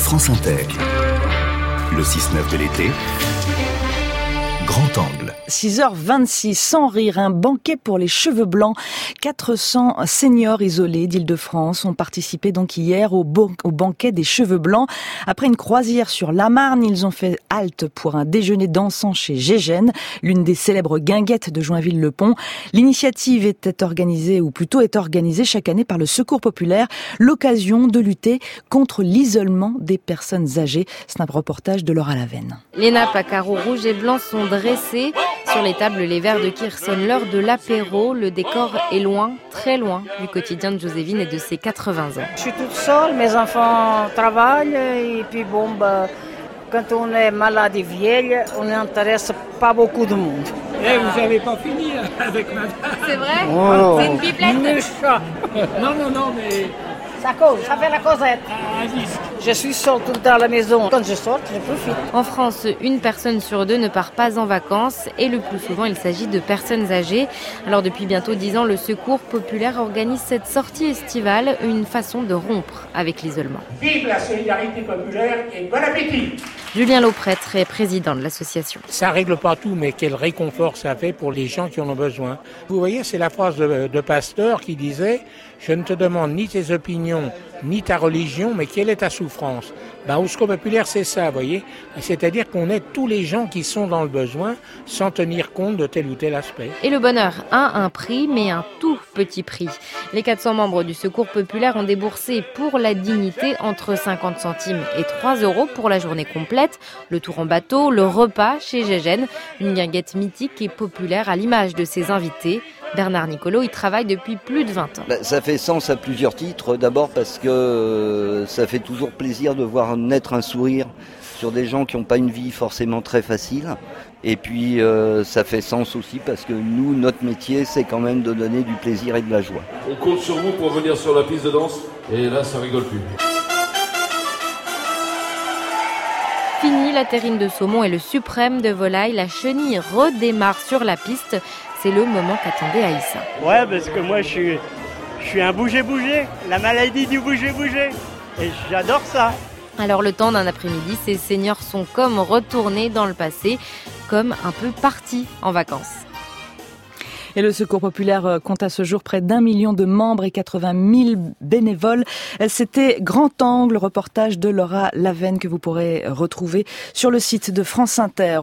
France Inter. Le 6-9 de l'été, grand angle. 6h26, sans rire, un banquet pour les cheveux blancs. 400 seniors isolés d'Île-de-France ont participé donc hier au banquet des cheveux blancs. Après une croisière sur la Marne, ils ont fait halte pour un déjeuner dansant chez Gégène, l'une des célèbres guinguettes de Joinville-le-Pont. L'initiative est organisée chaque année par le Secours populaire, l'occasion de lutter contre l'isolement des personnes âgées. C'est un reportage de Laura Lavenne. Les nappes à carreaux rouges et blancs sont dressées. Sur les tables, les verres de qui sonnent l'heure de l'apéro. Le décor est loin, très loin du quotidien de Joséphine et de ses 80 ans. Je suis toute seule, mes enfants travaillent et puis quand on est malade et vieille, on n'intéresse pas beaucoup de monde. Eh, vous n'avez pas fini avec madame. C'est vrai? Oh. C'est une pipelette? Non, mais... Ça fait la causette. Un disque. Je suis seule tout le temps à la maison. Quand je sors, je profite. En France, une personne sur deux ne part pas en vacances et le plus souvent, il s'agit de personnes âgées. Alors depuis bientôt 10 ans, le Secours populaire organise cette sortie estivale, une façon de rompre avec l'isolement. Vive la solidarité populaire et bon appétit! Julien Lauprêtre est président de l'association. Ça règle pas tout, mais quel réconfort ça fait pour les gens qui en ont besoin. Vous voyez, c'est la phrase de Pasteur qui disait « Je ne te demande ni tes opinions, ni ta religion, mais quelle est ta souffrance ?» Au Secours populaire, c'est ça, vous voyez. C'est-à-dire qu'on aide tous les gens qui sont dans le besoin sans tenir compte de tel ou tel aspect. Et le bonheur a un prix, mais un tout petit prix. Les 400 membres du Secours populaire ont déboursé pour la dignité entre 50 centimes et 3 € pour la journée complète, le tour en bateau, le repas chez Gégène, une guinguette mythique et populaire à l'image de ses invités. Bernard Nicolo y travaille depuis plus de 20 ans. Ça fait sens à plusieurs titres. D'abord parce que ça fait toujours plaisir de voir naître un sourire sur des gens qui n'ont pas une vie forcément très facile. Et puis ça fait sens aussi parce que nous, notre métier, c'est quand même de donner du plaisir et de la joie. On compte sur vous pour venir sur la piste de danse et là, ça rigole plus. Fini la terrine de saumon et le suprême de volaille. La chenille redémarre sur la piste. C'est le moment qu'attendait Aïssa. Ouais, parce que moi, je suis un bouger-bouger, la maladie du bouger-bouger. Et j'adore ça. Alors le temps d'un après-midi, ces seniors sont comme retournés dans le passé, comme un peu partis en vacances. Et le Secours populaire compte à ce jour près d'1 million de membres et 80 000 bénévoles. C'était Grand Angle, reportage de Laura Lavenne que vous pourrez retrouver sur le site de France Inter.